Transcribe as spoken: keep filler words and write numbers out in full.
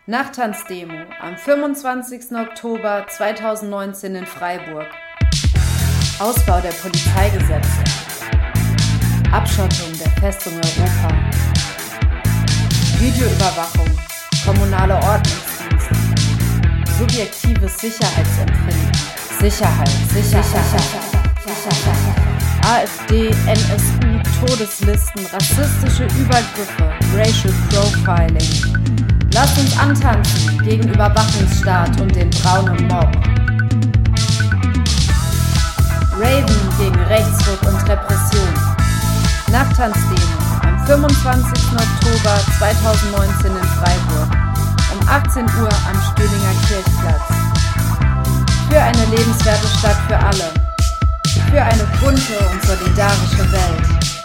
Nachttanzdemo am fünfundzwanzigsten Oktober zweitausendneunzehn in Freiburg. Ausbau der Polizeigesetze. Abschottung der Festung Europa. Videoüberwachung. Kommunale Ordnungsdienst. Subjektives Sicherheitsempfinden. Sicherheit, Sicherheit, Sicherheit, Sicherheit. AfD, N S U, Todeslisten, rassistische Übergriffe, Racial Profiling. Lasst uns antanzen gegen Überwachungsstaat und den braunen Mob. Raven gegen Rechtsruck und Repression. Nachttanzdemo am fünfundzwanzigsten Oktober zweitausendneunzehn in Freiburg um achtzehn Uhr am Stöhlinger Kirchplatz. Für eine lebenswerte Stadt für alle. Für eine bunte und solidarische Welt.